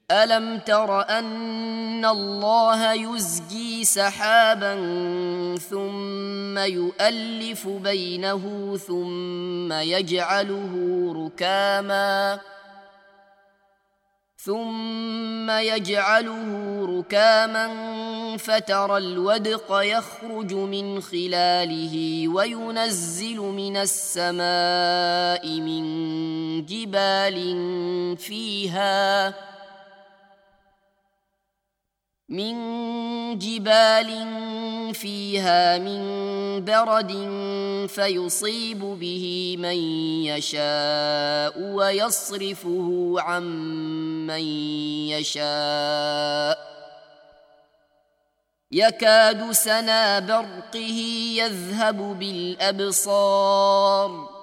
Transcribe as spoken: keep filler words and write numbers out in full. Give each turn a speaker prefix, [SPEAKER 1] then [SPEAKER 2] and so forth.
[SPEAKER 1] ألم تر أن الله يزجي سحابا ثم يؤلف بينه ثم يجعله ركاما ثم يجعله ركاما فترى الودق يخرج من خلاله وينزل من السماء من جبال فيها من جبال فيها من برد فيصيب به من يشاء ويصرفه عن من يشاء يكاد سنا برقه يذهب بالأبصار